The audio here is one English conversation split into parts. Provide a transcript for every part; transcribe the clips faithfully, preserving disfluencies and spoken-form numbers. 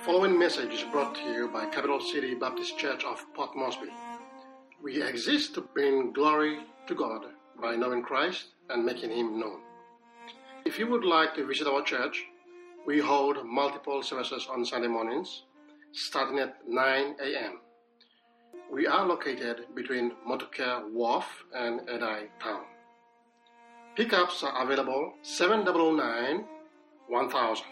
following message is brought to you by Capital City Baptist Church of Port Moresby. We exist to bring glory to God by knowing Christ and making Him known. If you would like to visit our church, we hold multiple services on Sunday mornings, starting at nine a.m. We are located between Motucare Wharf and Edai Town. Pickups are available seven zero zero nine one thousand.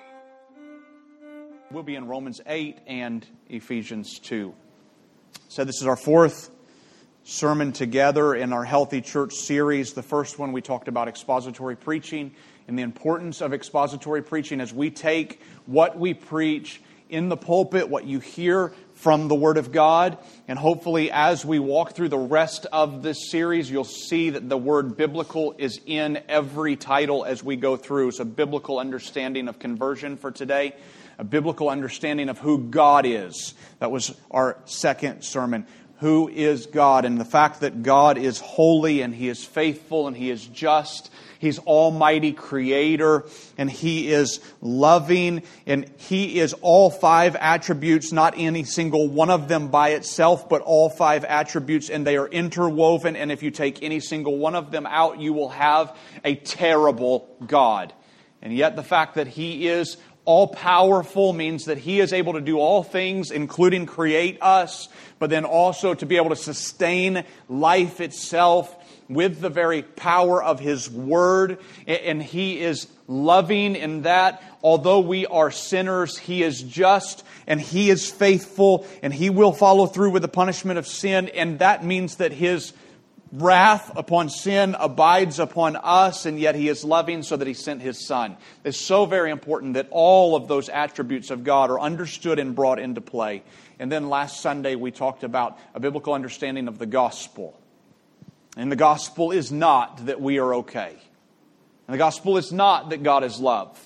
We'll be in Romans eight and Ephesians two. So this is our fourth sermon together in our Healthy Church series. The first one we talked about expository preaching and the importance of expository preaching as we take what we preach in the pulpit, what you hear from the Word of God. And hopefully as we walk through the rest of this series, you'll see that the word biblical is in every title as we go through. So biblical understanding of conversion for today. A biblical understanding of who God is. That was our second sermon. Who is God? And the fact that God is holy and He is faithful and He is just. He's almighty creator and He is loving and He is all five attributes, not any single one of them by itself, but all five attributes, and they are interwoven. And if you take any single one of them out, you will have a terrible God. And yet the fact that He is all-powerful means that He is able to do all things, including create us, but then also to be able to sustain life itself with the very power of His Word. And He is loving in that, although we are sinners, He is just and He is faithful and He will follow through with the punishment of sin. And that means that His wrath upon sin abides upon us, and yet He is loving so that He sent His Son. It's so very important that all of those attributes of God are understood and brought into play. And then last Sunday we talked about a biblical understanding of the gospel. And the gospel is not that we are okay. And the gospel is not that God is love.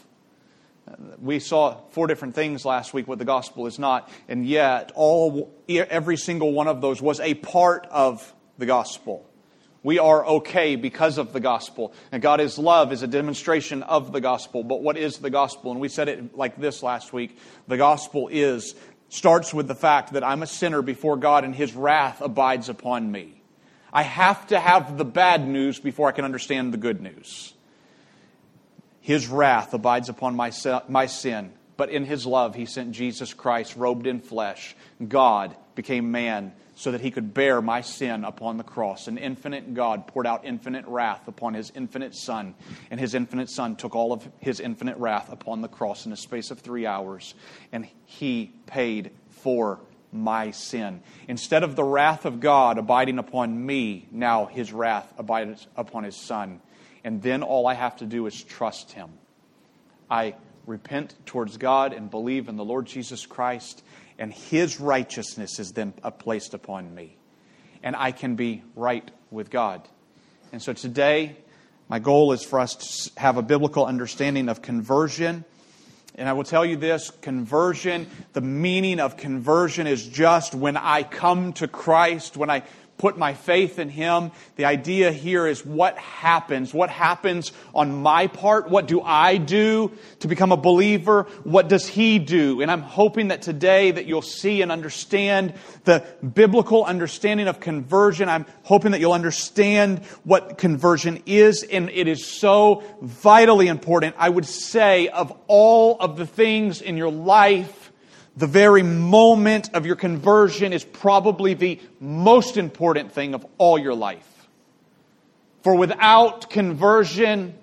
We saw four different things last week what the gospel is not, and yet all every single one of those was a part of the gospel. We are okay because of the gospel. And God is love is a demonstration of the gospel. But what is the gospel? And we said it like this last week. The gospel is, starts with the fact that I'm a sinner before God and His wrath abides upon me. I have to have the bad news before I can understand the good news. His wrath abides upon my my sin. But in His love, He sent Jesus Christ robed in flesh. God became man so that He could bear my sin upon the cross. An infinite God poured out infinite wrath upon His infinite Son. And His infinite Son took all of His infinite wrath upon the cross in a space of three hours. And He paid for my sin. Instead of the wrath of God abiding upon me, now His wrath abides upon His Son. And then all I have to do is trust Him. I repent towards God and believe in the Lord Jesus Christ, and His righteousness is then placed upon me. And I can be right with God. And so today, my goal is for us to have a biblical understanding of conversion. And I will tell you this, conversion, the meaning of conversion is just when I come to Christ, when I put my faith in Him. The idea here is what happens. What happens on my part? What do I do to become a believer? What does He do? And I'm hoping that today that you'll see and understand the biblical understanding of conversion. I'm hoping that you'll understand what conversion is. And it is so vitally important. I would say of all of the things in your life, the very moment of your conversion is probably the most important thing of all your life. For without conversion,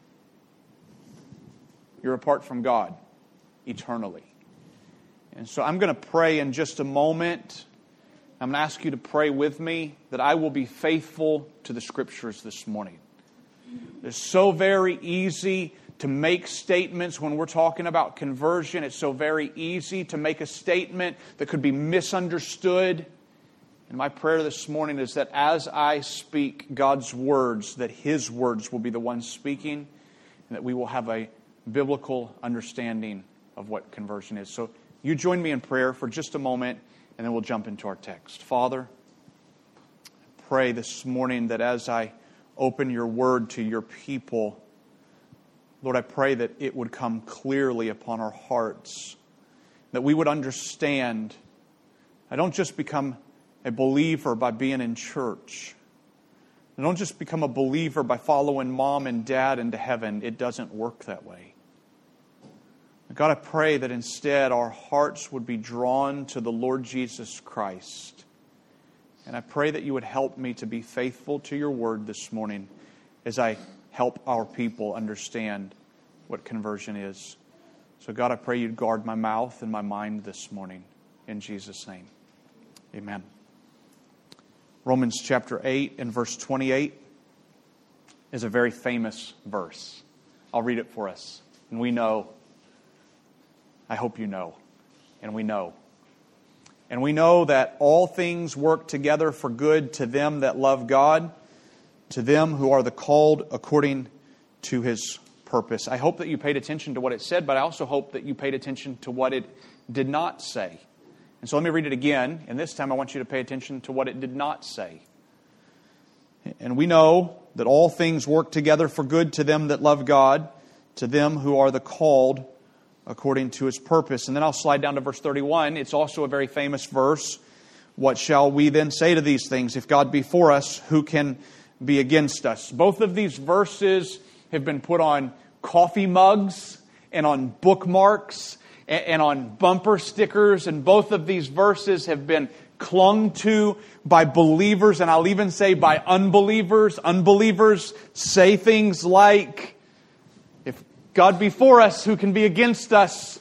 you're apart from God eternally. And so I'm going to pray in just a moment. I'm going to ask you to pray with me that I will be faithful to the Scriptures this morning. It's so very easy to make statements when we're talking about conversion. It's so very easy to make a statement that could be misunderstood. And my prayer this morning is that as I speak God's words, that His words will be the ones speaking, and that we will have a biblical understanding of what conversion is. So you join me in prayer for just a moment, and then we'll jump into our text. Father, I pray this morning that as I open Your Word to Your people, Lord, I pray that it would come clearly upon our hearts. that we would understand I don't just become a believer by being in church. I don't just become a believer by following mom and dad into heaven. It doesn't work that way. God, I pray that instead our hearts would be drawn to the Lord Jesus Christ. And I pray that you would help me to be faithful to your word this morning as I help our people understand what conversion is. So God, I pray you'd guard my mouth and my mind this morning. In Jesus' name, amen. Romans chapter eight and verse twenty-eight is a very famous verse. I'll read it for us. And we know, I hope you know, and we know. And we know that all things work together for good to them that love God, to them who are the called according to His purpose. I hope that you paid attention to what it said, but I also hope that you paid attention to what it did not say. And so let me read it again, and this time I want you to pay attention to what it did not say. And we know that all things work together for good to them that love God, to them who are the called according to His purpose. And then I'll slide down to verse thirty-one. It's also a very famous verse. What shall we then say to these things? If God be for us, who can be against us? Both of these verses have been put on coffee mugs and on bookmarks and on bumper stickers, and both of these verses have been clung to by believers, and I'll even say by unbelievers. Unbelievers say things like, if God be for us, who can be against us?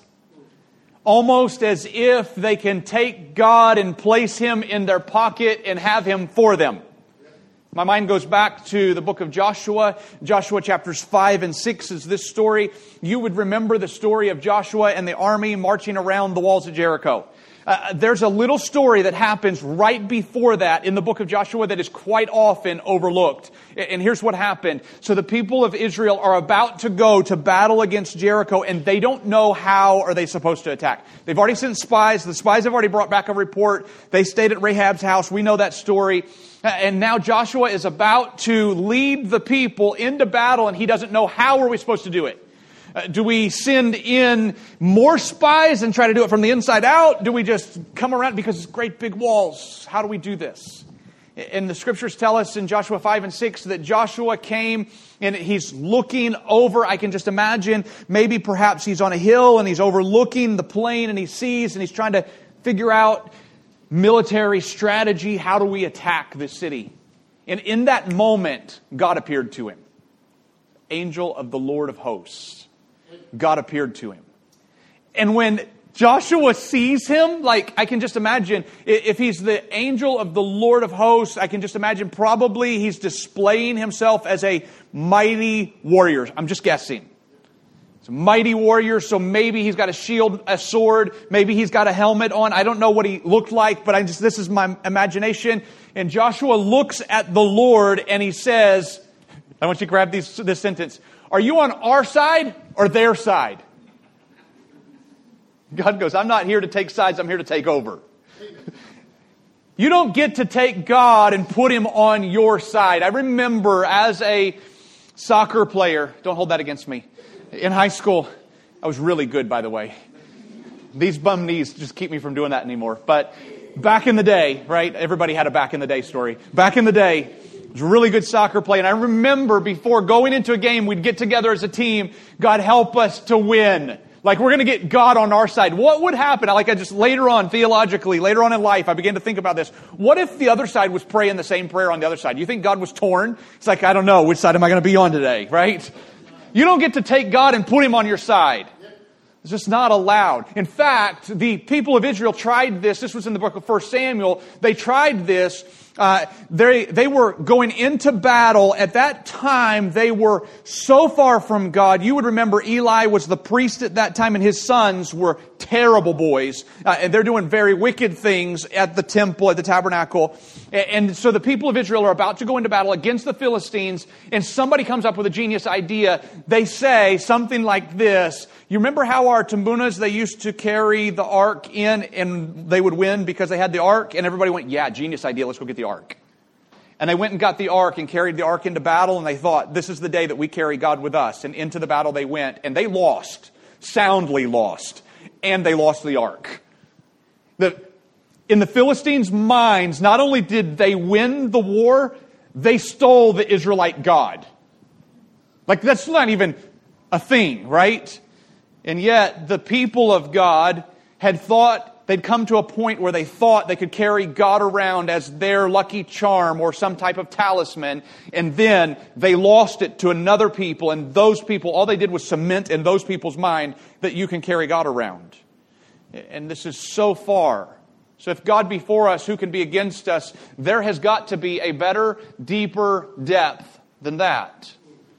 Almost as if they can take God and place Him in their pocket and have Him for them. My mind goes back to the book of Joshua. Joshua chapters five and six is this story. You would remember the story of Joshua and the army marching around the walls of Jericho. Uh, there's a little story that happens right before that in the book of Joshua that is quite often overlooked. And here's what happened. So the people of Israel are about to go to battle against Jericho, and they don't know how are they supposed to attack. They've already sent spies. The spies have already brought back a report. They stayed at Rahab's house. We know that story. And now Joshua is about to lead the people into battle, and he doesn't know how are we supposed to do it. Uh, do we send in more spies and try to do it from the inside out? Do we just come around because it's great big walls? How do we do this? And the scriptures tell us in Joshua five and six that Joshua came and he's looking over. I can just imagine maybe perhaps he's on a hill and he's overlooking the plain and he sees and he's trying to figure out military strategy. How do we attack this city? And in that moment, God appeared to him. Angel of the Lord of hosts. God appeared to him. And when Joshua sees him, like I can just imagine, if he's the angel of the Lord of hosts, I can just imagine probably he's displaying himself as a mighty warrior. I'm just guessing. It's a mighty warrior, so maybe he's got a shield, a sword, maybe he's got a helmet on. I don't know what he looked like, but I just this is my imagination. And Joshua looks at the Lord and he says, I want you to grab these, this sentence. Are you on our side or their side? God goes, I'm not here to take sides, I'm here to take over. You don't get to take God and put Him on your side. I remember as a soccer player, don't hold that against me, in high school, I was really good, by the way. These bum knees just keep me from doing that anymore. But back in the day, right, everybody had a back in the day story. Back in the day, I was a really good soccer player. And I remember before going into a game, we'd get together as a team. God help us to win. Like we're going to get God on our side. What would happen? Like I just later on, theologically, later on in life, I began to think about this. What if the other side was praying the same prayer on the other side? You think God was torn? It's like, I don't know. Which side am I going to be on today? Right? You don't get to take God and put Him on your side. It's just not allowed. In fact, the people of Israel tried this. This was in the book of First Samuel. They tried this. Uh, they, they were going into battle. At that time, they were so far from God. You would remember Eli was the priest at that time, and his sons were terrible boys. Uh, and they're doing very wicked things at the temple, at the tabernacle. And, and so the people of Israel are about to go into battle against the Philistines, and somebody comes up with a genius idea. They say something like this. You remember how our tambunas, they used to carry the ark in and they would win because they had the ark? And everybody went, yeah, genius idea, let's go get the ark. And they went and got the ark and carried the ark into battle, and they thought, this is the day that we carry God with us. And into the battle they went, and they lost, soundly lost. and they lost the ark. The, in the Philistines' minds, not only did they win the war, they stole the Israelite God. Like, that's not even a thing, right? And yet, the people of God had thought, they'd come to a point where they thought they could carry God around as their lucky charm or some type of talisman, and then they lost it to another people, and those people, all they did was cement in those people's mind that you can carry God around. And this is so far. So if God be for us, who can be against us? There has got to be a better, deeper depth than that.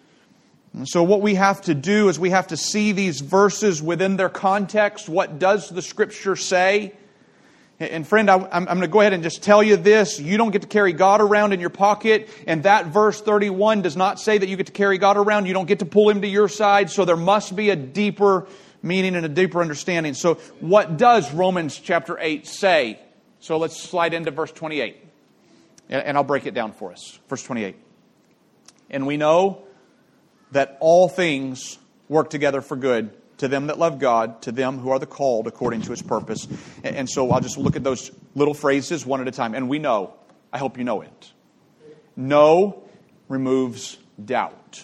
And so what we have to do is we have to see these verses within their context. What does the Scripture say? And friend, I'm, I'm going to go ahead and just tell you this. You don't get to carry God around in your pocket. And that verse thirty-one does not say that you get to carry God around. You don't get to pull Him to your side. So there must be a deeper meaning and a deeper understanding. So what does Romans chapter eight say? So let's slide into verse twenty-eight. And I'll break it down for us. Verse twenty-eight. And we know that all things work together for good to them that love God, to them who are the called according to His purpose. And so I'll just look at those little phrases one at a time. And we know. I hope you know it. Know removes doubt.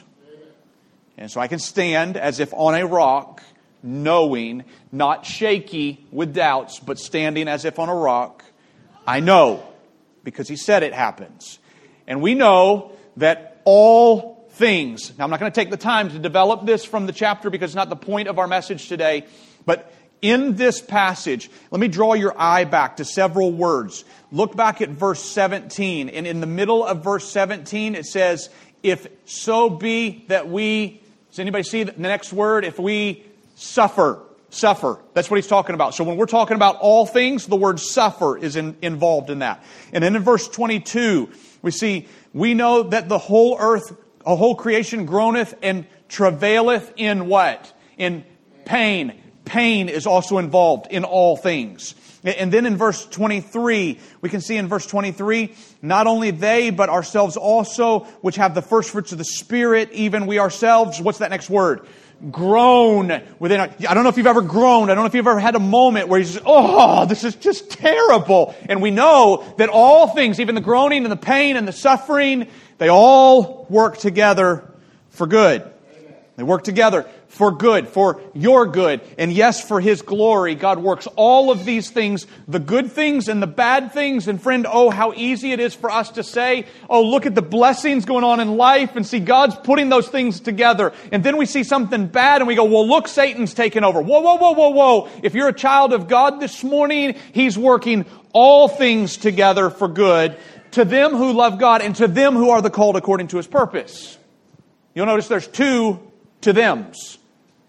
And so I can stand as if on a rock, knowing, not shaky with doubts, but standing as if on a rock. I know, because He said it happens. And we know that all things. Now, I'm not going to take the time to develop this from the chapter because it's not the point of our message today. But in this passage, let me draw your eye back to several words. Look back at verse seventeen. And in the middle of verse seventeen, it says, if so be that we, does anybody see the next word? If we suffer. Suffer. That's what he's talking about. So when we're talking about all things, the word suffer is in, involved in that. And then in verse twenty-two, we see, we know that the whole earth, a whole creation groaneth and travaileth in what? In pain. Pain is also involved in all things. And then in verse twenty-three, we can see in verse twenty-three, not only they, but ourselves also, which have the first fruits of the Spirit, even we ourselves, what's that next word? Groan within. I don't know if you've ever groaned. I don't know if you've ever had a moment where you just, oh, this is just terrible. And we know that all things, even the groaning and the pain and the suffering, they all work together for good. They work together for good, for your good, and yes, for His glory. God works all of these things, the good things and the bad things. And friend, oh, how easy it is for us to say, oh, look at the blessings going on in life and see God's putting those things together. And then we see something bad and we go, well, look, Satan's taken over. Whoa, whoa, whoa, whoa, whoa. If you're a child of God this morning, He's working all things together for good to them who love God and to them who are the called according to His purpose. You'll notice there's two to thems.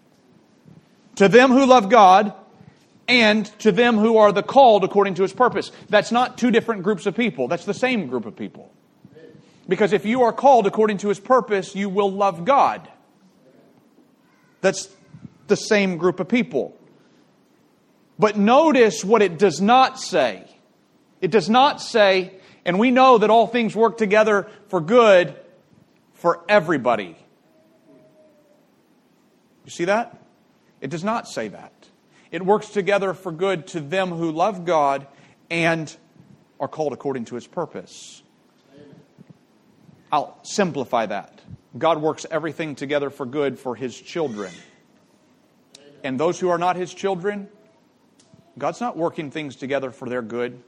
To them who love God and to them who are the called according to His purpose. That's not two different groups of people. That's the same group of people. Because if you are called according to His purpose, you will love God. That's the same group of people. But notice what it does not say. It does not say, and we know that all things work together for good for everybody. You see that? It does not say that. It works together for good to them who love God and are called according to His purpose. I'll simplify that. God works everything together for good for His children. And those who are not His children, God's not working things together for their good.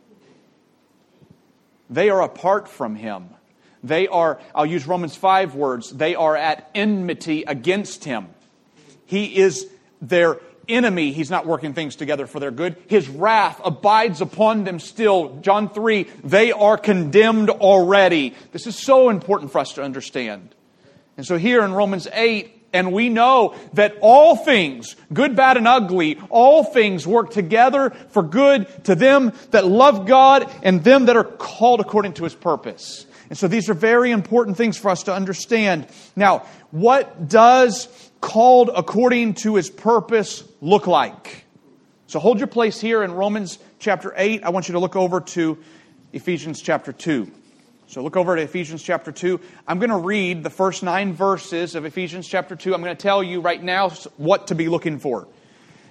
They are apart from Him. They are, I'll use Romans five words, they are at enmity against Him. He is their enemy. He's not working things together for their good. His wrath abides upon them still. John three, they are condemned already. This is so important for us to understand. And so here in Romans eight, and we know that all things, good, bad, and ugly, all things work together for good to them that love God and them that are called according to His purpose. And so these are very important things for us to understand. Now, what does called according to His purpose look like? So hold your place here in Romans chapter eight. I want you to look over to Ephesians chapter two. So look over to Ephesians chapter two. I'm going to read the first nine verses of Ephesians chapter two. I'm going to tell you right now what to be looking for.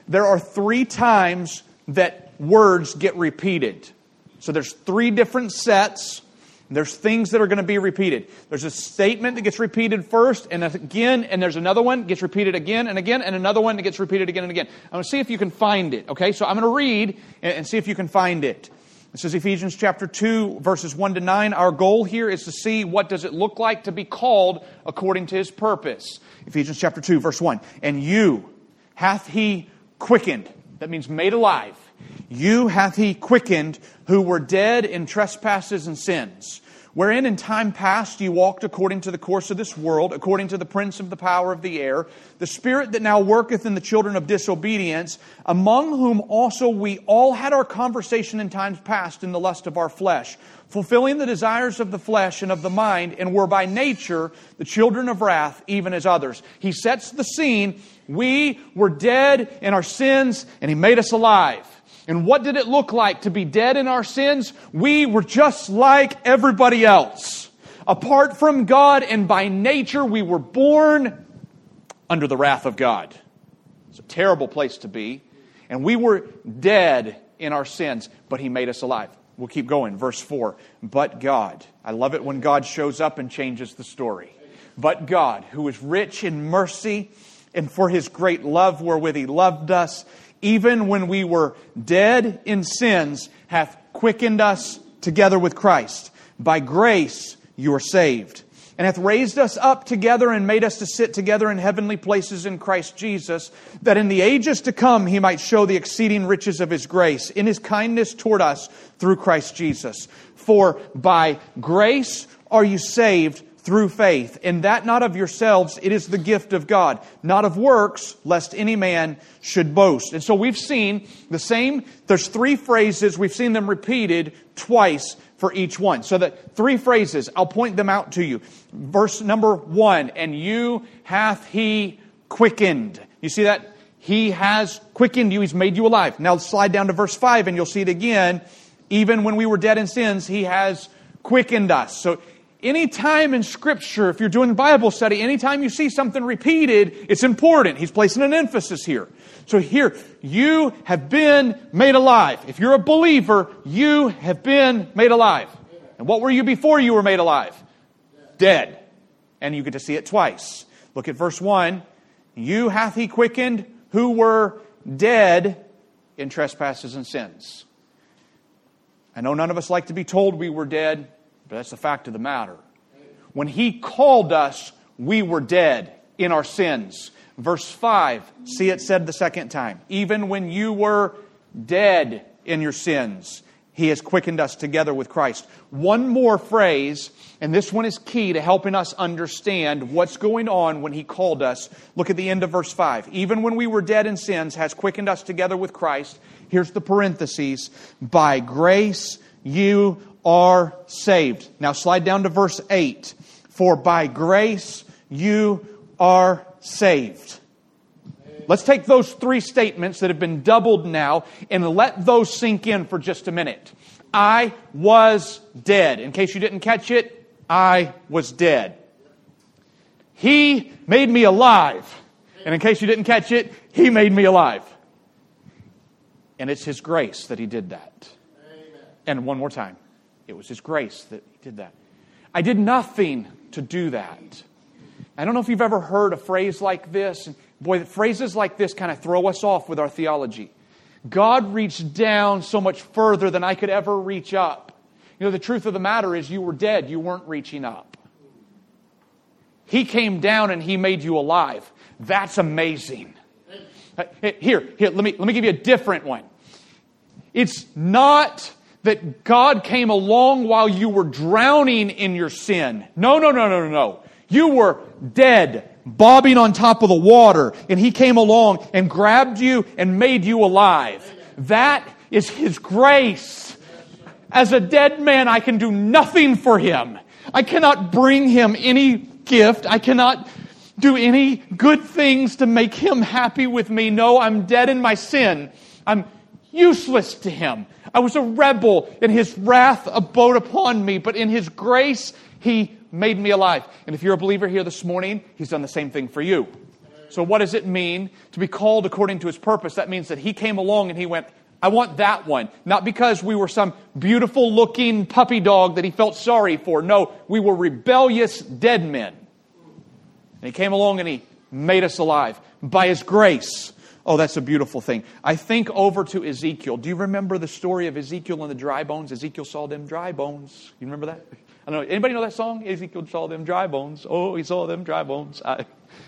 there are three times that words get repeated. So there's three different sets. There's things that are going to be repeated. There's a statement that gets repeated first and again, and there's another one that gets repeated again and again, and another one that gets repeated again and again. I'm going to see if you can find it. Okay, so I'm going to read and see if you can find it. This is Ephesians chapter two, verses one to nine. Our goal here is to see what does it look like to be called according to His purpose. Ephesians chapter two, verse one. And you hath He quickened. That means made alive. You hath He quickened who were dead in trespasses and sins, wherein in time past you walked according to the course of this world, according to the prince of the power of the air, the spirit that now worketh in the children of disobedience, among whom also we all had our conversation in times past in the lust of our flesh, fulfilling the desires of the flesh and of the mind, and were by nature the children of wrath, even as others. He sets the scene. We were dead in our sins, and He made us alive. And what did it look like to be dead in our sins? We were just like everybody else. Apart from God, and by nature, we were born under the wrath of God. It's a terrible place to be. And we were dead in our sins, but He made us alive. We'll keep going. Verse four. But God. I love it when God shows up and changes the story. But God, who is rich in mercy, and for His great love wherewith He loved us, even when we were dead in sins, hath quickened us together with Christ. By grace you are saved. And hath raised us up together and made us to sit together in heavenly places in Christ Jesus, that in the ages to come He might show the exceeding riches of His grace in His kindness toward us through Christ Jesus. For by grace are you saved through faith, and that not of yourselves, it is the gift of God, not of works, lest any man should boast. And so we've seen the same, there's three phrases, we've seen them repeated twice for each one. So the three phrases, I'll point them out to you. Verse number one, and you hath He quickened. You see that? He has quickened you, He's made you alive. Now slide down to verse five and you'll see it again. Even when we were dead in sins, He has quickened us. So anytime in Scripture, if you're doing Bible study, anytime you see something repeated, it's important. He's placing an emphasis here. So here, you have been made alive. If you're a believer, you have been made alive. And what were you before you were made alive? Dead. And you get to see it twice. Look at verse one. You hath He quickened who were dead in trespasses and sins. I know none of us like to be told we were dead, but that's the fact of the matter. When He called us, we were dead in our sins. Verse five, see it said the second time. Even when you were dead in your sins, He has quickened us together with Christ. One more phrase, and this one is key to helping us understand what's going on when He called us. Look at the end of verse five. Even when we were dead in sins, has quickened us together with Christ. Here's the parentheses. By grace you are saved. Now slide down to verse eight. For by grace you are saved. Let's take those three statements that have been doubled now and let those sink in for just a minute. I was dead. In case you didn't catch it, I was dead. He made me alive. And in case you didn't catch it, He made me alive. And it's His grace that He did that. Amen. And one more time. It was His grace that He did that. I did nothing to do that. I don't know if you've ever heard a phrase like this. Boy, phrases like this kind of throw us off with our theology. God reached down so much further than I could ever reach up. You know, the truth of the matter is you were dead. You weren't reaching up. He came down and He made you alive. That's amazing. Here, here, let me, let me give you a different one. It's not that God came along while you were drowning in your sin. No, no, no, no, no, no. You were dead, bobbing on top of the water, and He came along and grabbed you and made you alive. That is His grace. As a dead man, I can do nothing for Him. I cannot bring Him any gift. I cannot do any good things to make Him happy with me. No, I'm dead in my sin. I'm useless to Him. I was a rebel, and His wrath abode upon me, but in His grace, He made me alive. And if you're a believer here this morning, He's done the same thing for you. So what does it mean to be called according to His purpose? That means that He came along and He went, I want that one. Not because we were some beautiful looking puppy dog that He felt sorry for. No, we were rebellious dead men. And He came along and He made us alive by His grace. Oh, that's a beautiful thing. I think over to Ezekiel. Do you remember the story of Ezekiel and the dry bones? Ezekiel saw them dry bones. You remember that? I don't know. Anybody know that song? Ezekiel saw them dry bones. Oh, he saw them dry bones. I...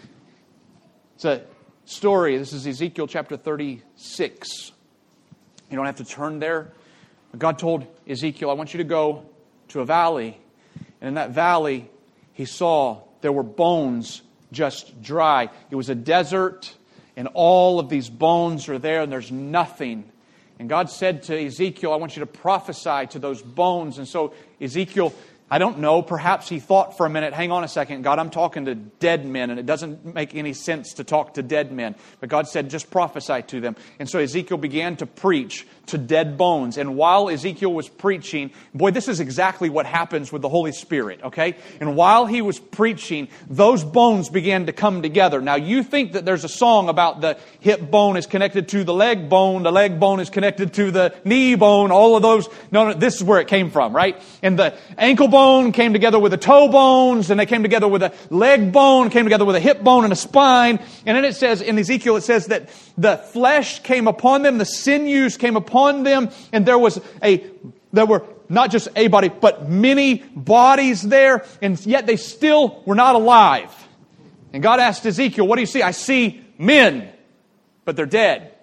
It's a story. This is Ezekiel chapter thirty-six. You don't have to turn there. God told Ezekiel, I want you to go to a valley. And in that valley, he saw there were bones just dry. It was a desert, and all of these bones are there, and there's nothing. And God said to Ezekiel, I want you to prophesy to those bones. And so Ezekiel, I don't know, perhaps he thought for a minute, hang on a second, God, I'm talking to dead men, and it doesn't make any sense to talk to dead men. But God said, just prophesy to them. And so Ezekiel began to preach to dead bones. And while Ezekiel was preaching, boy, this is exactly what happens with the Holy Spirit, okay? And while he was preaching, those bones began to come together. Now, you think that there's a song about the hip bone is connected to the leg bone, the leg bone is connected to the knee bone, all of those. No, no, this is where it came from, right? And the ankle bone came together with the toe bones, and they came together with a leg bone, came together with a hip bone and a spine. And then it says, in Ezekiel, it says that the flesh came upon them, the sinews came upon them, and there was a, there were not just a body, but many bodies there, and yet they still were not alive. And God asked Ezekiel, what do you see? I see men, but they're dead.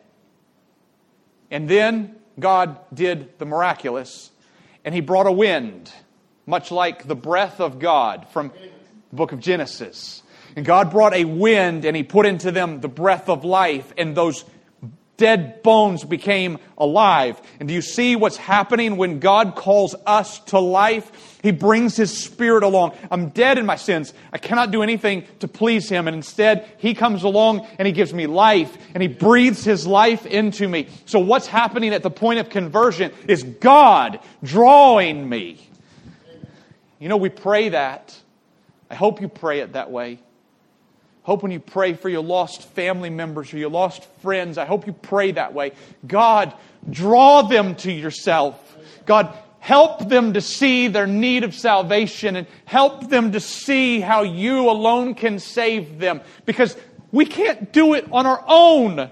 And then God did the miraculous, and He brought a wind, much like the breath of God from the book of Genesis. And God brought a wind, and He put into them the breath of life, and those dead bones became alive. And do you see what's happening when God calls us to life? He brings His Spirit along. I'm dead in my sins. I cannot do anything to please Him. And instead, He comes along and He gives me life. And He breathes His life into me. So what's happening at the point of conversion is God drawing me. You know, we pray that. I hope you pray it that way. Hope when you pray for your lost family members or your lost friends, I hope you pray that way. God, draw them to yourself. God, help them to see their need of salvation and help them to see how you alone can save them. Because we can't do it on our own.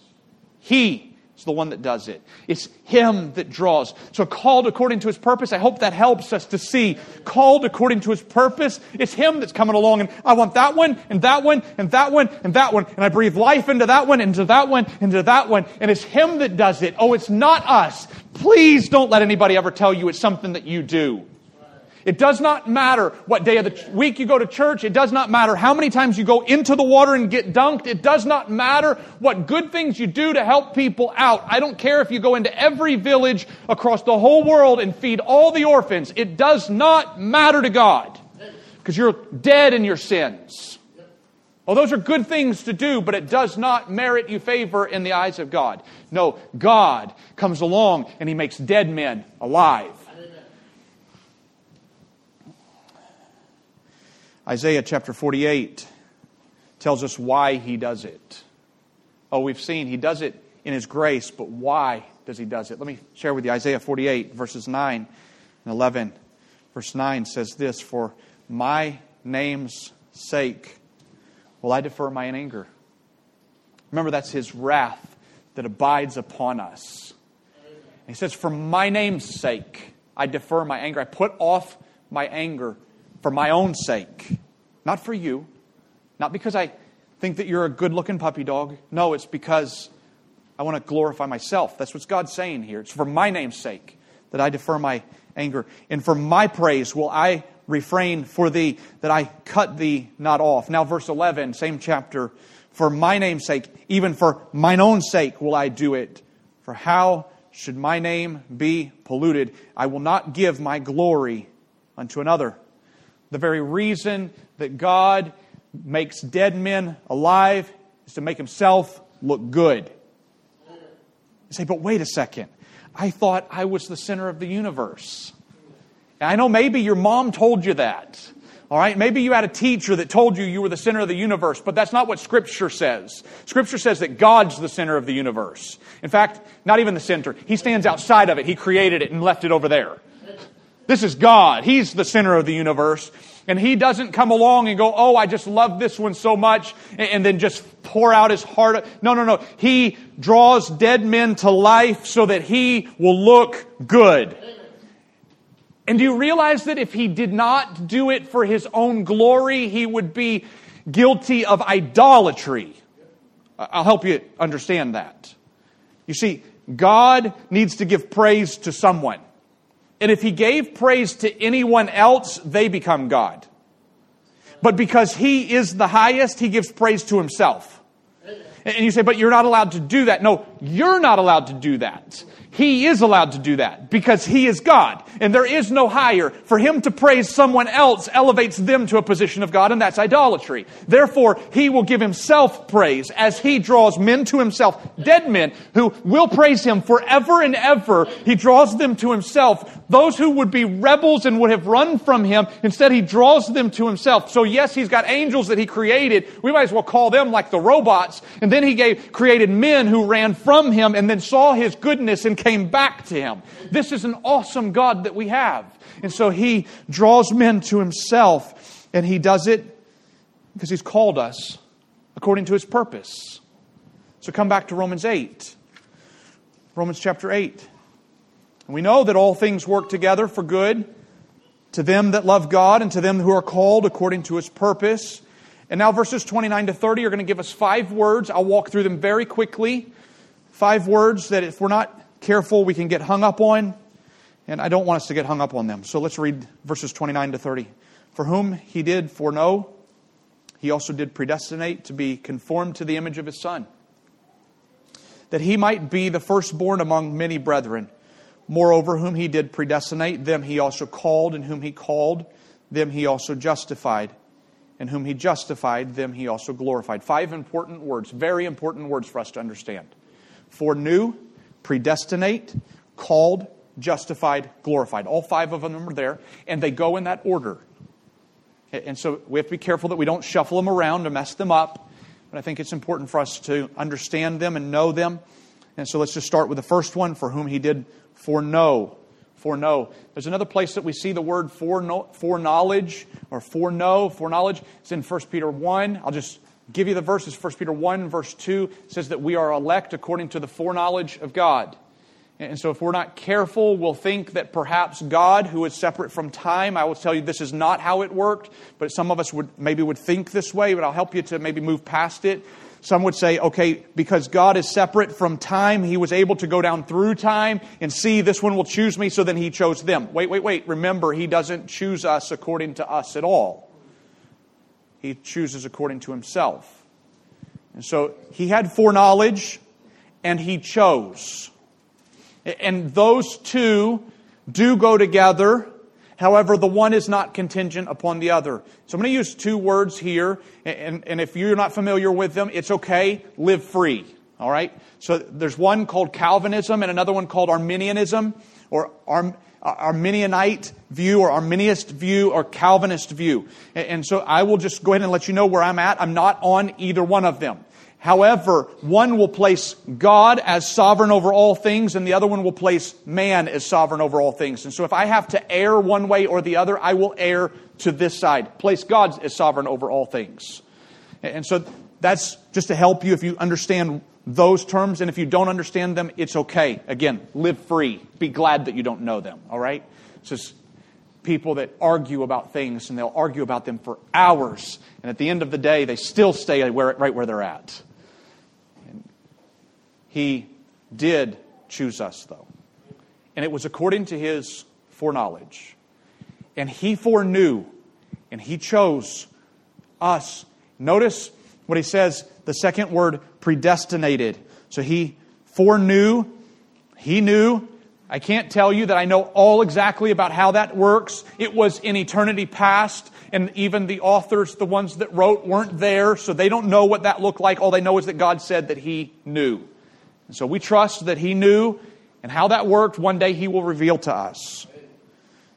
He is the one that does it. It's Him that draws. So called according to His purpose, I hope that helps us to see. Called according to His purpose, it's Him that's coming along, and I want that one, and that one, and that one, and that one. And I breathe life into that one, into that one, into that one. And it's Him that does it. Oh, it's not us. Please don't let anybody ever tell you it's something that you do. It does not matter what day of the week you go to church. It does not matter how many times you go into the water and get dunked. It does not matter what good things you do to help people out. I don't care if you go into every village across the whole world and feed all the orphans. It does not matter to God because you're dead in your sins. Well, those are good things to do, but it does not merit you favor in the eyes of God. No, God comes along and He makes dead men alive. Isaiah chapter forty-eight tells us why He does it. Oh, we've seen He does it in His grace, but why does He does it? Let me share with you Isaiah forty-eight, verses nine and eleven. Verse nine says this, for my name's sake will I defer my anger. Remember, that's His wrath that abides upon us. And He says, for my name's sake, I defer my anger. I put off my anger for my own sake. Not for you. Not because I think that you're a good-looking puppy dog. No, it's because I want to glorify myself. That's what God's saying here. It's for my name's sake that I defer my anger. And for my praise will I refrain for thee, that I cut thee not off. Now verse eleven, same chapter. For my name's sake, even for mine own sake will I do it. For how should my name be polluted? I will not give my glory unto another. The very reason that God makes dead men alive is to make Himself look good. You say, but wait a second. I thought I was the center of the universe. And I know maybe your mom told you that. All right, maybe you had a teacher that told you you were the center of the universe, but that's not what Scripture says. Scripture says that God's the center of the universe. In fact, not even the center. He stands outside of it. He created it and left it over there. This is God. He's the center of the universe. And He doesn't come along and go, oh, I just love this one so much, and then just pour out His heart. No, no, no. He draws dead men to life so that He will look good. And do you realize that if He did not do it for His own glory, He would be guilty of idolatry? I'll help you understand that. You see, God needs to give praise to someone. And if He gave praise to anyone else, they become God. But because He is the highest, He gives praise to Himself. And you say, but you're not allowed to do that. No, you're not allowed to do that. He is allowed to do that because He is God. And there is no higher. For Him to praise someone else elevates them to a position of God, and that's idolatry. Therefore, He will give Himself praise as He draws men to Himself, dead men who will praise Him forever and ever. He draws them to Himself. Those who would be rebels and would have run from Him, instead He draws them to Himself. So yes, He's got angels that He created. We might as well call them like the robots. And then He gave created men who ran from Him and then saw His goodness and came back to Him. This is an awesome God that we have. And so He draws men to Himself, and He does it because He's called us according to His purpose. So come back to Romans eight. Romans chapter eight. And we know that all things work together for good to them that love God and to them who are called according to His purpose. And now verses twenty-nine to thirty are going to give us five words. I'll walk through them very quickly. Five words that if we're not careful, we can get hung up on. And I don't want us to get hung up on them. So let's read verses twenty-nine to thirty. For whom He did foreknow, He also did predestinate to be conformed to the image of His Son, that He might be the firstborn among many brethren. Moreover, whom He did predestinate, them He also called, and whom He called, them He also justified. And whom He justified, them He also glorified. Five important words, very important words for us to understand. Foreknew, predestinate, called, justified, glorified. All five of them are there, and they go in that order. And so we have to be careful that we don't shuffle them around to mess them up. But I think it's important for us to understand them and know them. And so let's just start with the first one, for whom He did foreknow. Foreknow. There's another place that we see the word foreknow, foreknowledge or foreknow, foreknowledge. It's in First Peter one. I'll just give you the verses. First Peter one, verse two says that we are elect according to the foreknowledge of God. And so if we're not careful, we'll think that perhaps God, who is separate from time, I will tell you this is not how it worked, but some of us would maybe would think this way, but I'll help you to maybe move past it. Some would say, okay, because God is separate from time, He was able to go down through time and see this one will choose me, so then He chose them. Wait, wait, wait. Remember, He doesn't choose us according to us at all. He chooses according to Himself. And so He had foreknowledge and He chose. And those two do go together. However, the one is not contingent upon the other. So I'm going to use two words here. And, and if you're not familiar with them, it's okay. Live free. All right? So there's one called Calvinism and another one called Arminianism, or Arm, Arminianite view, or Arminianist view, or Calvinist view. And, and so I will just go ahead and let you know where I'm at. I'm not on either one of them. However, one will place God as sovereign over all things, and the other one will place man as sovereign over all things. And so if I have to err one way or the other, I will err to this side. Place God as sovereign over all things. And so that's just to help you if you understand those terms. And if you don't understand them, it's okay. Again, live free. Be glad that you don't know them. All right? It's just people that argue about things, and they'll argue about them for hours. And at the end of the day, they still stay where, right where they're at. He did choose us, though. And it was according to His foreknowledge. And He foreknew, and He chose us. Notice what He says, the second word, predestinated. So He foreknew, He knew. I can't tell you that I know all exactly about how that works. It was in eternity past, and even the authors, the ones that wrote, weren't there, so they don't know what that looked like. All they know is that God said that He knew. And so we trust that He knew, and how that worked, one day He will reveal to us.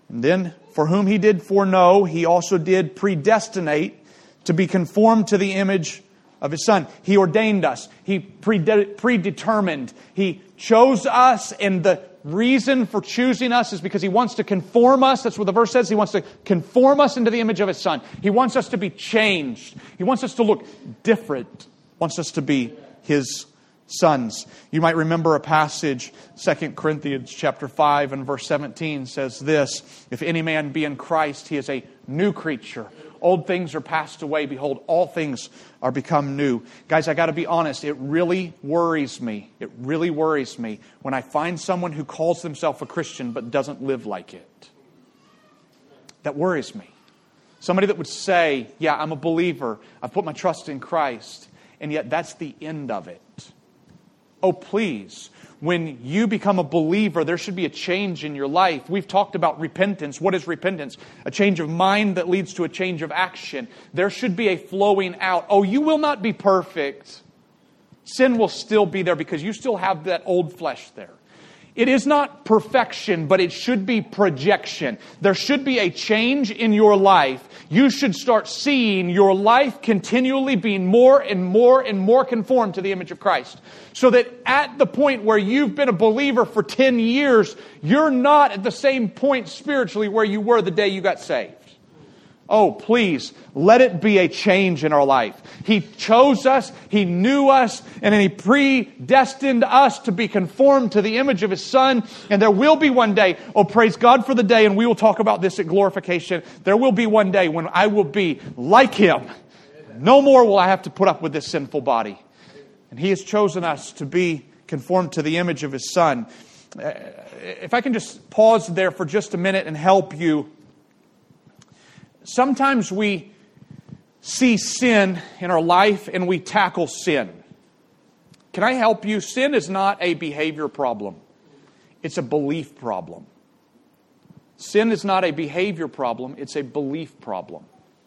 And then, for whom He did foreknow, He also did predestinate to be conformed to the image of His Son. He ordained us. He prede- predetermined. He chose us, and the reason for choosing us is because He wants to conform us. That's what the verse says. He wants to conform us into the image of His Son. He wants us to be changed. He wants us to look different. He wants us to be His sons. You might remember a passage, Second Corinthians chapter five and verse seventeen says this, if any man be in Christ, he is a new creature. Old things are passed away. Behold, all things are become new. Guys, I got to be honest. It really worries me. It really worries me when I find someone who calls themselves a Christian but doesn't live like it. That worries me. Somebody that would say, yeah, I'm a believer. I've put my trust in Christ. And yet that's the end of it. Oh, please. When you become a believer, there should be a change in your life. We've talked about repentance. What is repentance? A change of mind that leads to a change of action. There should be a flowing out. Oh, you will not be perfect. Sin will still be there because you still have that old flesh there. It is not perfection, but it should be projection. There should be a change in your life. You should start seeing your life continually being more and more and more conformed to the image of Christ. So that at the point where you've been a believer for ten years, you're not at the same point spiritually where you were the day you got saved. Oh, please, let it be a change in our life. He chose us, He knew us, and then He predestined us to be conformed to the image of His Son. And there will be one day, oh, praise God for the day, and we will talk about this at glorification. There will be one day when I will be like Him. No more will I have to put up with this sinful body. And He has chosen us to be conformed to the image of His Son. If I can just pause there for just a minute and help you. Sometimes we see sin in our life and we tackle sin. Can I help you? Sin is not a behavior problem. It's a belief problem. Sin is not a behavior problem. It's a belief problem.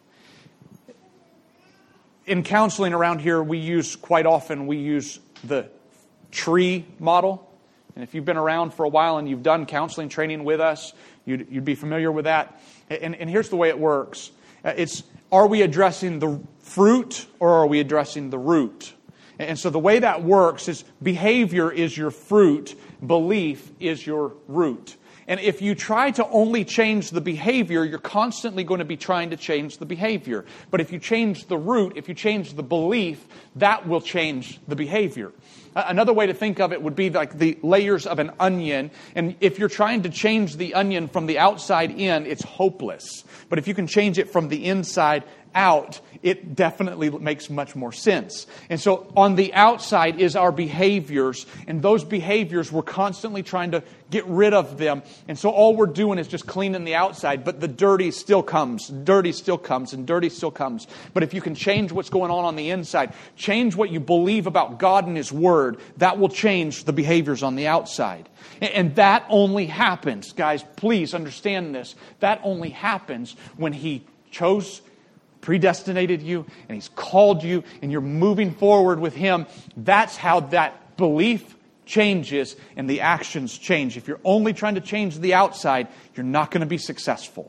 In counseling around here, we use, quite often, we use the tree model. And if you've been around for a while and you've done counseling training with us, you'd, you'd be familiar with that. And, and here's the way it works. It's, are we addressing the fruit or are we addressing the root? And so the way that works is behavior is your fruit, belief is your root. And if you try to only change the behavior, you're constantly going to be trying to change the behavior. But if you change the root, if you change the belief, that will change the behavior. Another way to think of it would be like the layers of an onion. And if you're trying to change the onion from the outside in, it's hopeless. But if you can change it from the inside out, it definitely makes much more sense. And so on the outside is our behaviors, and those behaviors, we're constantly trying to get rid of them. And so all we're doing is just cleaning the outside, but the dirty still comes, dirty still comes, and dirty still comes. But if you can change what's going on on the inside, change what you believe about God and His Word, that will change the behaviors on the outside. And that only happens, guys, please understand this, that only happens when He chose, predestinated you, and He's called you, and you're moving forward with Him. That's how that belief changes and the actions change. If you're only trying to change the outside, you're not going to be successful.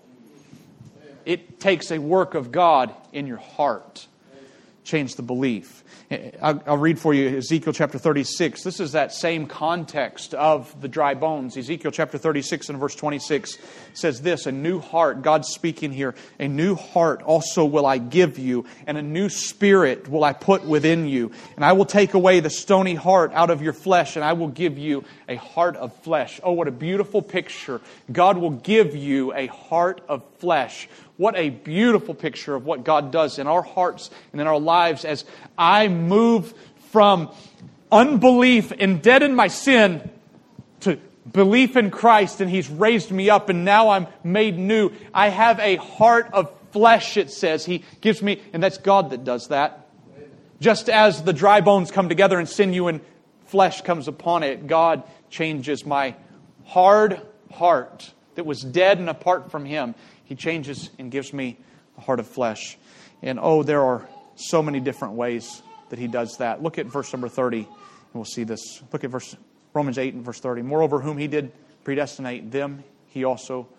It takes a work of God in your heart. Change the belief. I'll, I'll read for you Ezekiel chapter thirty-six. This is that same context of the dry bones. Ezekiel chapter thirty-six and verse twenty-six says this, a new heart, God's speaking here, a new heart also will I give you, and a new spirit will I put within you. And I will take away the stony heart out of your flesh, and I will give you a heart of flesh. Oh, what a beautiful picture. God will give you a heart of flesh. What a beautiful picture of what God does in our hearts and in our lives as I move from unbelief and dead in my sin to belief in Christ, and He's raised me up and now I'm made new. I have a heart of flesh, it says. He gives me, and that's God that does that. Just as the dry bones come together and sinew and flesh comes upon it, God changes my hard heart that was dead and apart from Him. He changes and gives me a heart of flesh. And oh, there are so many different ways that He does that. Look at verse number thirty, and we'll see this. Look at verse Romans eight and verse thirty. Moreover, whom He did predestinate, them He also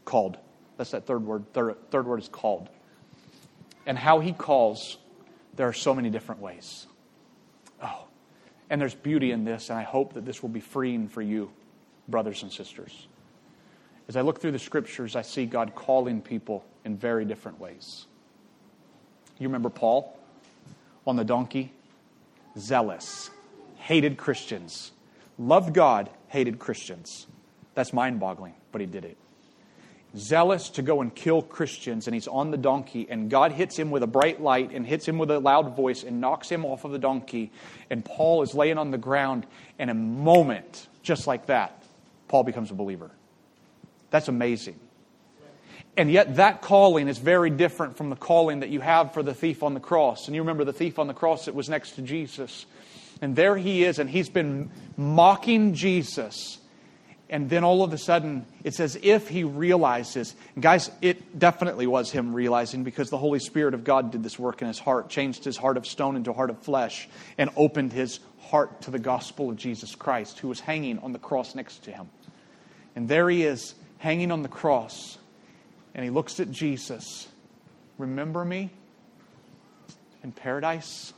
Called. That's that third word. Third, third word is called. And how He calls, there are so many different ways. Oh, and there's beauty in this, and I hope that this will be freeing for you, brothers and sisters. As I look through the Scriptures, I see God calling people in very different ways. You remember Paul on the donkey? Zealous. Hated Christians. Loved God, hated Christians. That's mind-boggling, but he did it. Zealous to go and kill Christians, and he's on the donkey, and God hits him with a bright light and hits him with a loud voice and knocks him off of the donkey, and Paul is laying on the ground, and in a moment, just like that, Paul becomes a believer. That's amazing. And yet that calling is very different from the calling that you have for the thief on the cross. And you remember the thief on the cross that was next to Jesus. And there he is, and he's been mocking Jesus. And then all of a sudden, it's as if he realizes. And guys, it definitely was him realizing, because the Holy Spirit of God did this work in his heart, changed his heart of stone into a heart of flesh, and opened his heart to the gospel of Jesus Christ, who was hanging on the cross next to him. And there he is, hanging on the cross. And he looks at Jesus. Remember me in paradise?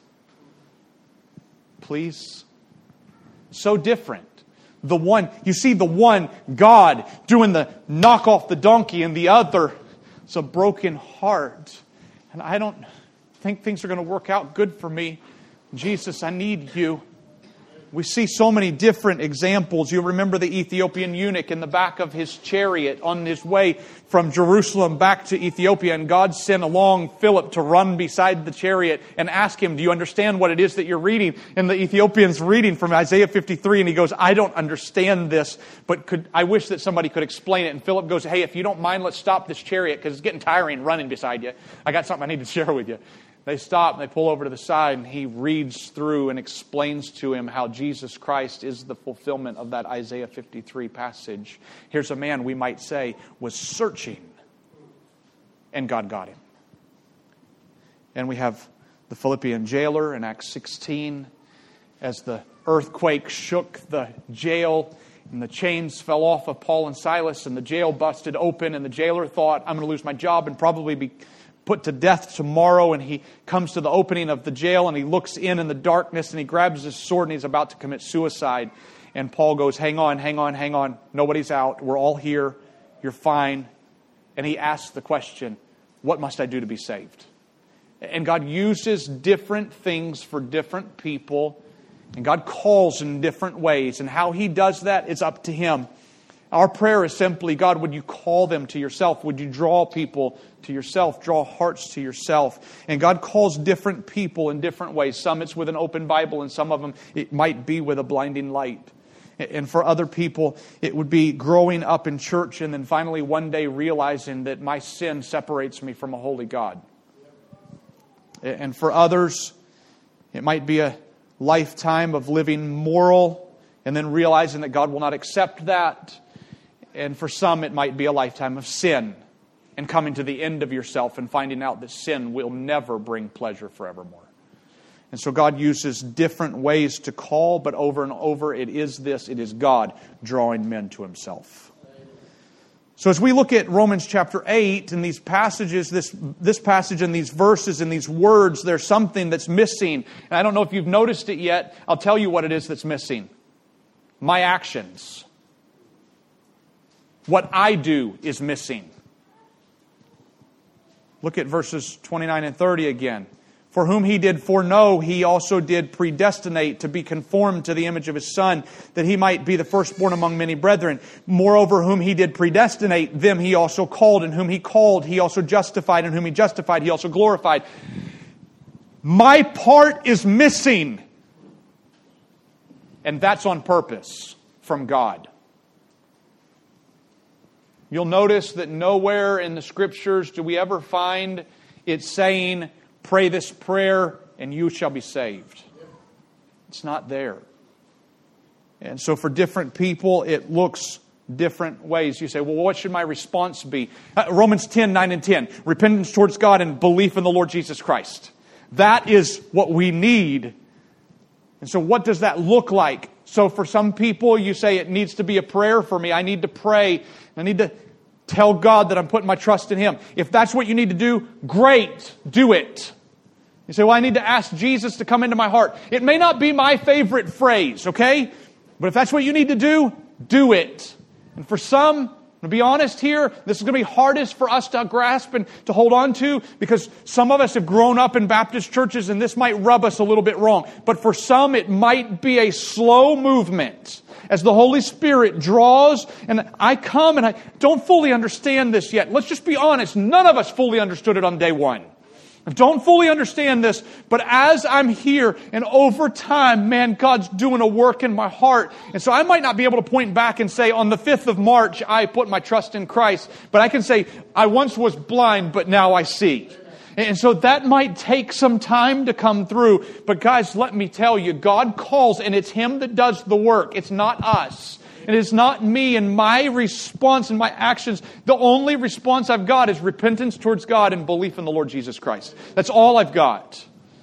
Please? So different. The one, you see the one, God, doing the knock off the donkey, and the other, it's a broken heart. And I don't think things are going to work out good for me. Jesus, I need you. We see so many different examples. You remember the Ethiopian eunuch in the back of his chariot on his way from Jerusalem back to Ethiopia. And God sent along Philip to run beside the chariot and ask him, do you understand what it is that you're reading? And the Ethiopian's reading from Isaiah fifty-three, and he goes, I don't understand this, but could I wish that somebody could explain it. And Philip goes, hey, if you don't mind, let's stop this chariot, because it's getting tiring running beside you. I got something I need to share with you. They stop and they pull over to the side, and he reads through and explains to him how Jesus Christ is the fulfillment of that Isaiah fifty-three passage. Here's a man, we might say, was searching, and God got him. And we have the Philippian jailer in Acts sixteen, as the earthquake shook the jail, and the chains fell off of Paul and Silas, and the jail busted open, and the jailer thought, I'm going to lose my job and probably be put to death tomorrow. And he comes to the opening of the jail, and he looks in in the darkness, and he grabs his sword, and he's about to commit suicide. And Paul goes, hang on, hang on, hang on. Nobody's out. We're all here. You're fine. And he asks the question, what must I do to be saved? And God uses different things for different people. And God calls in different ways. And how He does that is up to Him. Our prayer is simply, God, would you call them to yourself? Would you draw people to yourself? Draw hearts to yourself. And God calls different people in different ways. Some it's with an open Bible, and some of them it might be with a blinding light. And for other people, it would be growing up in church and then finally one day realizing that my sin separates me from a holy God. And for others, it might be a lifetime of living moral and then realizing that God will not accept that. And for some, it might be a lifetime of sin and coming to the end of yourself and finding out that sin will never bring pleasure forevermore. And so God uses different ways to call, but over and over it is this, it is God drawing men to Himself. So as we look at Romans chapter eight and these passages, this, this passage and these verses and these words, there's something that's missing. And I don't know if you've noticed it yet. I'll tell you what it is that's missing. My actions. What I do is missing. Look at verses twenty-nine and thirty again. For whom He did foreknow, He also did predestinate to be conformed to the image of His Son, that He might be the firstborn among many brethren. Moreover, whom He did predestinate, them He also called, and whom He called, He also justified, and whom He justified, He also glorified. My part is missing. And that's on purpose from God. You'll notice that nowhere in the Scriptures do we ever find it saying, pray this prayer and you shall be saved. It's not there. And so for different people, it looks different ways. You say, well, what should my response be? Uh, Romans ten, nine and ten. Repentance towards God and belief in the Lord Jesus Christ. That is what we need. And so what does that look like? So for some people, you say it needs to be a prayer for me. I need to pray. I need to tell God that I'm putting my trust in Him. If that's what you need to do, great, do it. You say, well, I need to ask Jesus to come into my heart. It may not be my favorite phrase, okay? But if that's what you need to do, do it. And for some, to be honest here, this is going to be hardest for us to grasp and to hold on to because some of us have grown up in Baptist churches and this might rub us a little bit wrong. But for some, it might be a slow movement as the Holy Spirit draws. And I come and I don't fully understand this yet. Let's just be honest. None of us fully understood it on day one. I don't fully understand this, but as I'm here and over time, man, God's doing a work in my heart. And so I might not be able to point back and say, on the fifth of March, I put my trust in Christ. But I can say, I once was blind, but now I see. And so that might take some time to come through. But guys, let me tell you, God calls and it's Him that does the work. It's not us. It is not me and my response and my actions. The only response I've got is repentance towards God and belief in the Lord Jesus Christ. That's all I've got.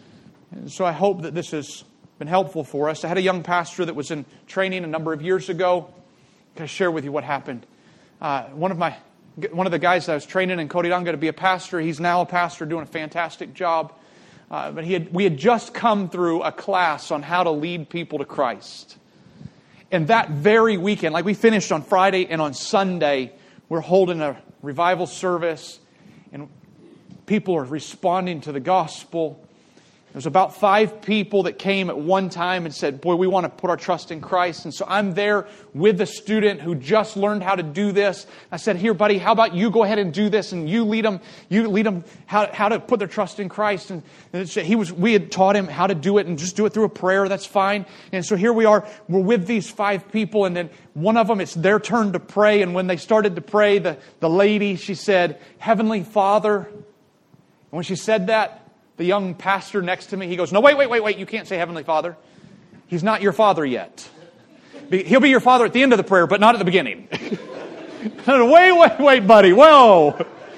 And so I hope that this has been helpful for us. I had a young pastor that was in training a number of years ago. Can I share with you what happened? Uh, one of my one of the guys that I was training in Cotiranga to be a pastor, he's now a pastor doing a fantastic job. Uh, but he had, we had just come through a class on how to lead people to Christ. And that very weekend, like we finished on Friday and on Sunday, we're holding a revival service and people are responding to the gospel. There's about five people that came at one time and said, boy, we want to put our trust in Christ. And so I'm there with the student who just learned how to do this. I said, here, buddy, how about you go ahead and do this and you lead them, you lead them how, how to put their trust in Christ. And, and he was, we had taught him how to do it and just do it through a prayer. That's fine. And so here we are, we're with these five people. And then one of them, it's their turn to pray. And when they started to pray, the, the lady, she said, Heavenly Father. And when she said that, the young pastor next to me, he goes, no, wait, wait, wait, wait. You can't say Heavenly Father. He's not your father yet. He'll be your father at the end of the prayer, but not at the beginning. wait, wait, wait, buddy. Whoa.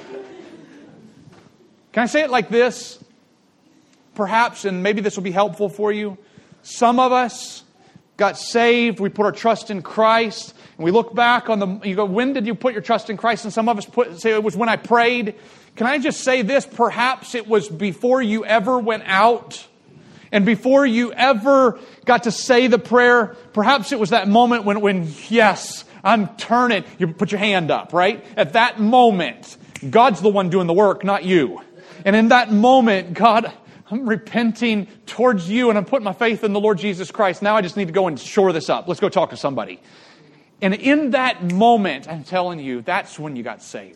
Can I say it like this? Perhaps, and maybe this will be helpful for you. Some of us got saved. We put our trust in Christ. And we look back on the, you go, when did you put your trust in Christ? And some of us put, say it was when I prayed. Can I just say this? Perhaps it was before you ever went out and before you ever got to say the prayer. Perhaps it was that moment when, when yes, I'm turning. You put your hand up, right? At that moment, God's the one doing the work, not you. And in that moment, God, I'm repenting towards you and I'm putting my faith in the Lord Jesus Christ. Now I just need to go and shore this up. Let's go talk to somebody. And in that moment, I'm telling you, that's when you got saved.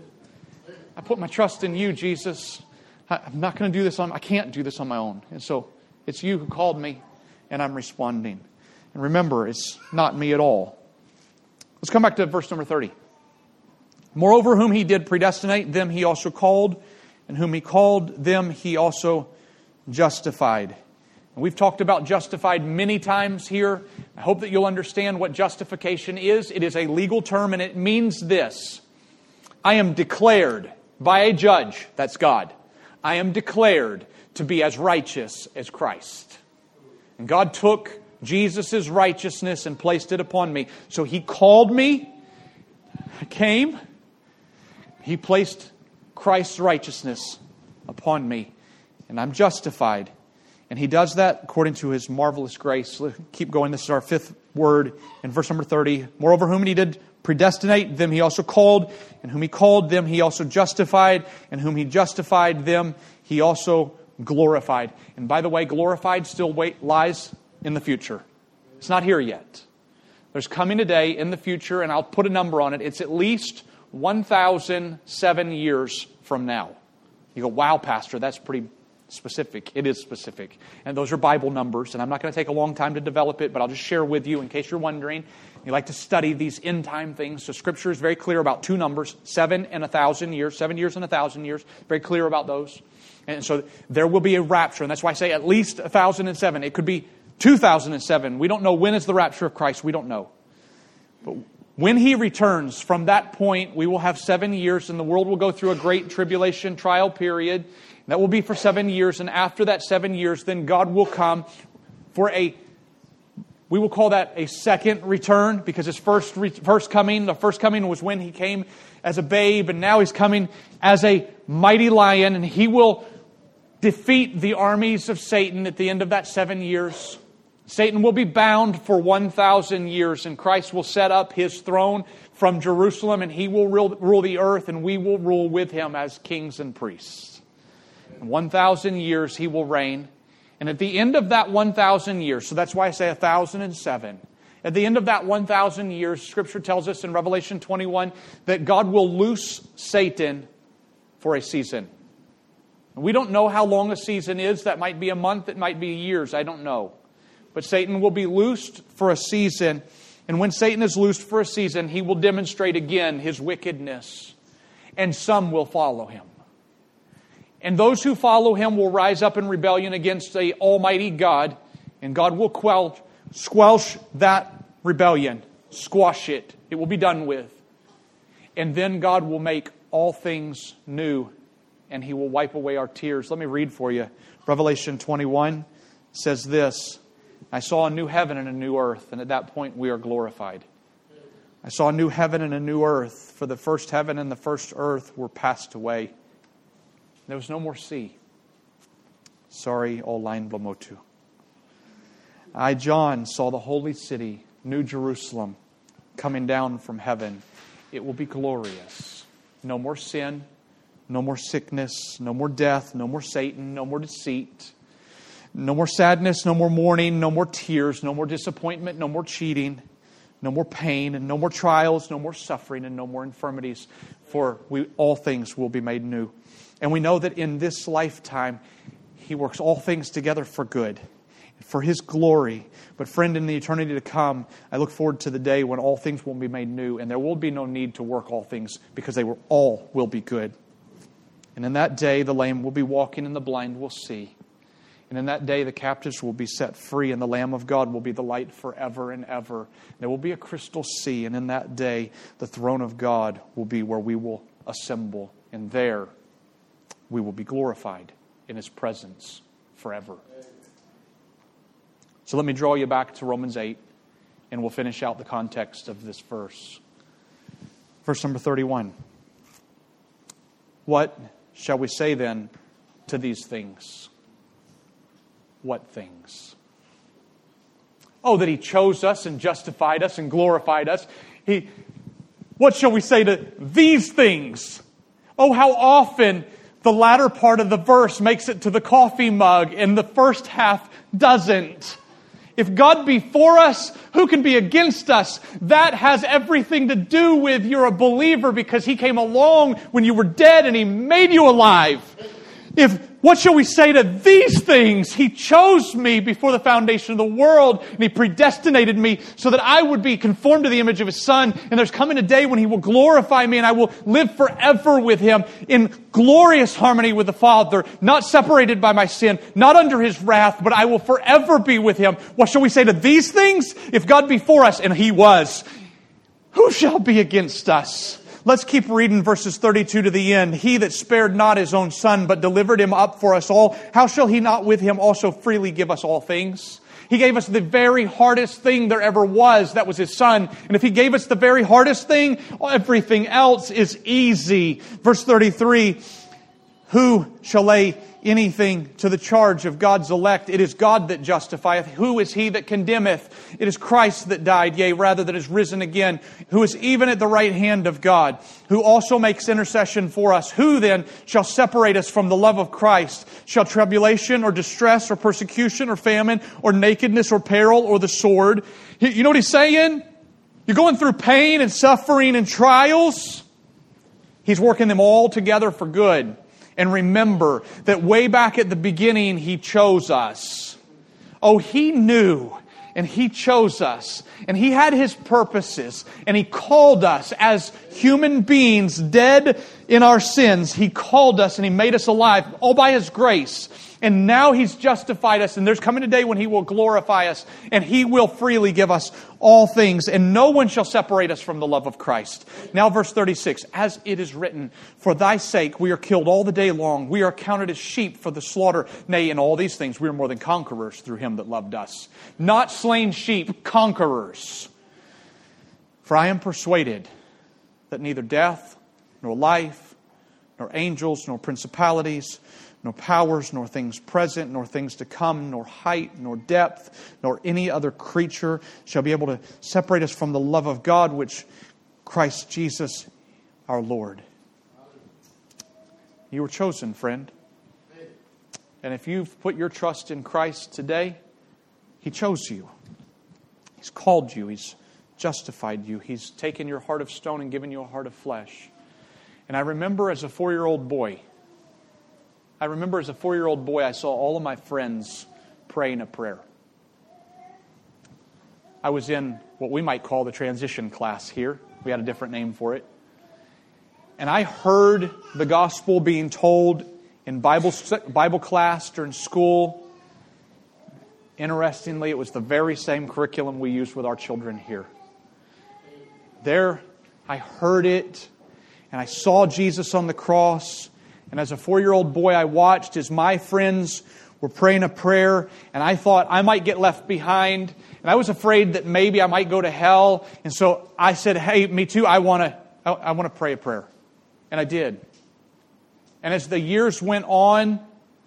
I put my trust in you, Jesus. I'm not going to do this on, I can't do this on my own. And so it's you who called me and I'm responding. And remember, it's not me at all. Let's come back to verse number thirty. Moreover, whom He did predestinate, them He also called. And whom He called, them He also justified. And we've talked about justified many times here. I hope that you'll understand what justification is. It is a legal term and it means this. I am declared by a judge, that's God. I am declared to be as righteous as Christ. And God took Jesus' righteousness and placed it upon me. So He called me, I came, He placed Christ's righteousness upon me, and I'm justified. And He does that according to His marvelous grace. Let's keep going. This is our fifth word in verse number thirty. Moreover, whom He did predestinate, them He also called. And whom He called, them He also justified. And whom He justified, them He also glorified. And by the way, glorified still wait, lies in the future. It's not here yet. There's coming a day in the future, and I'll put a number on it. It's at least one thousand seven years from now. You go, wow, Pastor, that's pretty specific. It is specific. And those are Bible numbers, and I'm not going to take a long time to develop it, but I'll just share with you in case you're wondering. You like to study these end time things. So Scripture is very clear about two numbers, seven and a thousand years, seven years and a thousand years. Very clear about those. And so there will be a rapture, and that's why I say at least a thousand and seven. It could be two thousand and seven. We don't know when is the rapture of Christ. We don't know. But when He returns, from that point, we will have seven years, and the world will go through a great tribulation trial period. That will be for seven years, and after that seven years, then God will come for a We will call that a second return, because his first re- first coming, the first coming was when he came as a babe, and now he's coming as a mighty lion, and he will defeat the armies of Satan at the end of that seven years. Satan will be bound for one thousand years, and Christ will set up his throne from Jerusalem, and he will rule, rule the earth, and we will rule with him as kings and priests. In one thousand years he will reign. And at the end of that one thousand years, so that's why I say one thousand seven. At the end of that one thousand years, Scripture tells us in Revelation twenty-one that God will loose Satan for a season. And we don't know how long a season is. That might be a month, it might be years, I don't know. But Satan will be loosed for a season. And when Satan is loosed for a season, he will demonstrate again his wickedness. And some will follow him. And those who follow him will rise up in rebellion against the Almighty God. And God will quell, squelch that rebellion. Squash it. It will be done with. And then God will make all things new. And He will wipe away our tears. Let me read for you. Revelation twenty-one says this. I saw a new heaven and a new earth. And at that point we are glorified. I saw a new heaven and a new earth. For the first heaven and the first earth were passed away. There was no more sea. Sorry, all line blamotu. I, John, saw the holy city, New Jerusalem, coming down from heaven. It will be glorious. No more sin, no more sickness, no more death, no more Satan, no more deceit, no more sadness, no more mourning, no more tears, no more disappointment, no more cheating, no more pain, and no more trials, no more suffering, and no more infirmities. For we all things will be made new. And we know that in this lifetime, He works all things together for good, for His glory. But friend, in the eternity to come, I look forward to the day when all things will be made new, and there will be no need to work all things, because they will all will be good. And in that day, the lame will be walking, and the blind will see. And in that day, the captives will be set free, and the Lamb of God will be the light forever and ever. There will be a crystal sea, and in that day, the throne of God will be where we will assemble, and there we will be glorified in His presence forever. So let me draw you back to Romans eight, and we'll finish out the context of this verse. Verse number thirty-one. What shall we say then to these things? What things? Oh, that He chose us and justified us and glorified us. He, what shall we say to these things? Oh, how often the latter part of the verse makes it to the coffee mug and the first half doesn't. If God be for us, who can be against us? That has everything to do with you're a believer, because He came along when you were dead and He made you alive. If, what shall we say to these things? He chose me before the foundation of the world, and He predestinated me so that I would be conformed to the image of His Son. And there's coming a day when He will glorify me, and I will live forever with Him in glorious harmony with the Father, not separated by my sin, not under His wrath, but I will forever be with Him. What shall we say to these things? If God be for us, and He was, who shall be against us? Let's keep reading verses thirty-two to the end. He that spared not His own Son, but delivered Him up for us all, how shall He not with Him also freely give us all things? He gave us the very hardest thing there ever was. That was His Son. And if He gave us the very hardest thing, everything else is easy. Verse thirty-three, who shall lay anything to the charge of God's elect? It is God that justifieth. Who is he that condemneth? It is Christ that died, yea, rather that is risen again, who is even at the right hand of God, who also makes intercession for us. Who then shall separate us from the love of Christ? Shall tribulation or distress or persecution or famine or nakedness or peril or the sword? You know what he's saying? You're going through pain and suffering and trials. He's working them all together for good. And remember that way back at the beginning, He chose us. Oh, He knew and He chose us. And He had His purposes. And He called us as human beings dead in our sins. He called us and He made us alive all by His grace. And now He's justified us. And there's coming a day when He will glorify us. And He will freely give us all things. And no one shall separate us from the love of Christ. Now verse thirty-six. As it is written, for thy sake we are killed all the day long. We are counted as sheep for the slaughter. Nay, in all these things we are more than conquerors through Him that loved us. Not slain sheep, conquerors. For I am persuaded that neither death, nor life, nor angels, nor principalities, nor powers, nor things present, nor things to come, nor height, nor depth, nor any other creature shall be able to separate us from the love of God, which Christ Jesus our Lord. You were chosen, friend. And if you've put your trust in Christ today, He chose you. He's called you. He's justified you. He's taken your heart of stone and given you a heart of flesh. And I remember as a four-year-old boy, I remember as a four-year-old boy, I saw all of my friends praying a prayer. I was in what we might call the transition class here. We had a different name for it. And I heard the gospel being told in Bible, Bible class during school. Interestingly, it was the very same curriculum we use with our children here. There, I heard it, and I saw Jesus on the cross. And as a four-year-old boy, I watched as my friends were praying a prayer, and I thought I might get left behind. And I was afraid that maybe I might go to hell. And so I said, hey, me too, I want to I, I want to pray a prayer. And I did. And as the years went on,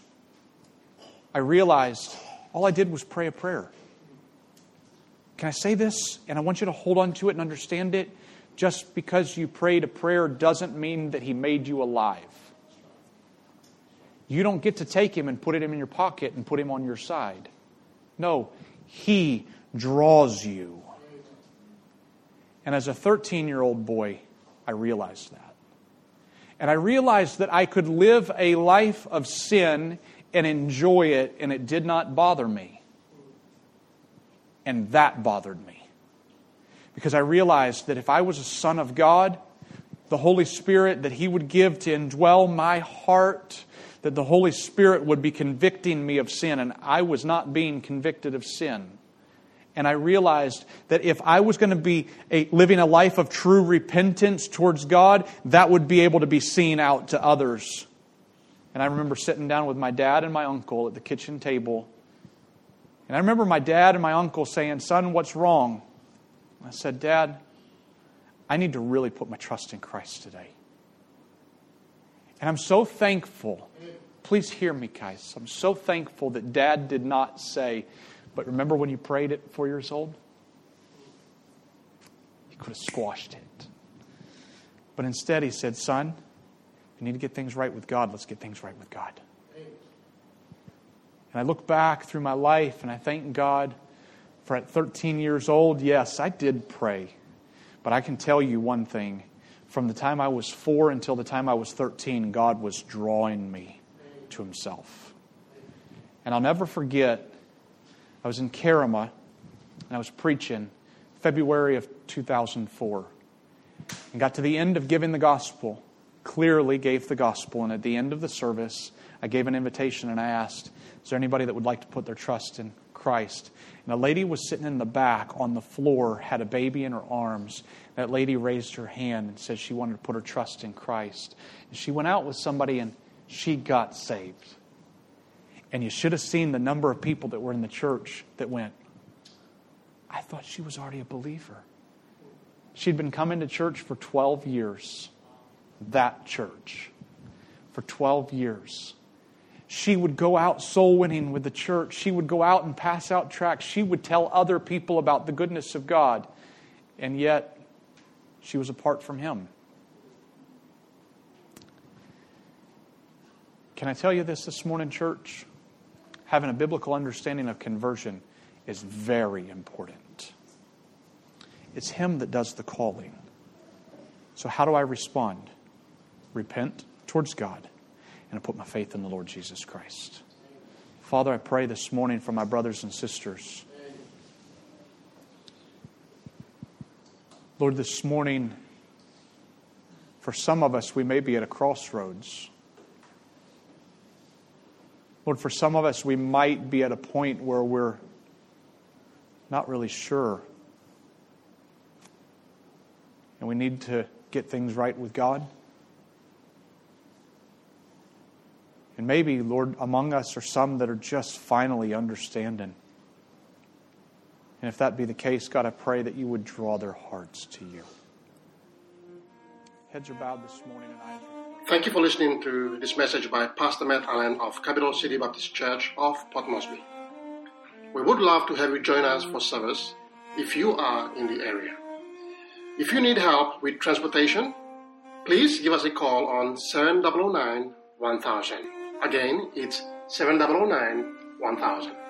I realized all I did was pray a prayer. Can I say this? And I want you to hold on to it and understand it. Just because you prayed a prayer doesn't mean that He made you alive. You don't get to take Him and put Him in your pocket and put Him on your side. No, He draws you. And as a thirteen-year-old boy, I realized that. And I realized that I could live a life of sin and enjoy it, and it did not bother me. And that bothered me. Because I realized that if I was a son of God, the Holy Spirit that He would give to indwell my heart, that the Holy Spirit would be convicting me of sin, and I was not being convicted of sin. And I realized that if I was going to be a, living a life of true repentance towards God, that would be able to be seen out to others. And I remember sitting down with my dad and my uncle at the kitchen table. And I remember my dad and my uncle saying, son, what's wrong? I said, Dad, I need to really put my trust in Christ today. And I'm so thankful. Please hear me, guys. I'm so thankful that Dad did not say, but remember when you prayed at four years old? He could have squashed it. But instead he said, son, you need to get things right with God. Let's get things right with God. And I look back through my life and I thank God for at thirteen years old, yes, I did pray. But I can tell you one thing. From the time I was four until the time I was thirteen, God was drawing me to Himself. And I'll never forget, I was in Karama and I was preaching February of two thousand four. And got to the end of giving the gospel, clearly gave the gospel. And at the end of the service, I gave an invitation and I asked, is there anybody that would like to put their trust in Christ? And a lady was sitting in the back on the floor, had a baby in her arms. That lady raised her hand and said she wanted to put her trust in Christ. And she went out with somebody and she got saved. And you should have seen the number of people that were in the church that went, I thought she was already a believer. She'd been coming to church for twelve years. That church. For twelve years. She would go out soul winning with the church. She would go out and pass out tracts. She would tell other people about the goodness of God. And yet, she was apart from Him. Can I tell you this this morning, church? Having a biblical understanding of conversion is very important. It's Him that does the calling. So how do I respond? Repent towards God. And I put my faith in the Lord Jesus Christ. Father, I pray this morning for my brothers and sisters. Lord, this morning, for some of us, we may be at a crossroads. Lord, for some of us, we might be at a point where we're not really sure. And we need to get things right with God. And maybe, Lord, among us are some that are just finally understanding. And if that be the case, God, I pray that you would draw their hearts to you. Heads are bowed this morning and eyes are... Thank you for listening to this message by Pastor Matt Allen of Capital City Baptist Church of Port Moresby. We would love to have you join us for service if you are in the area. If you need help with transportation, please give us a call on seven zero zero nine one thousand. Again, it's seven zero zero nine one thousand.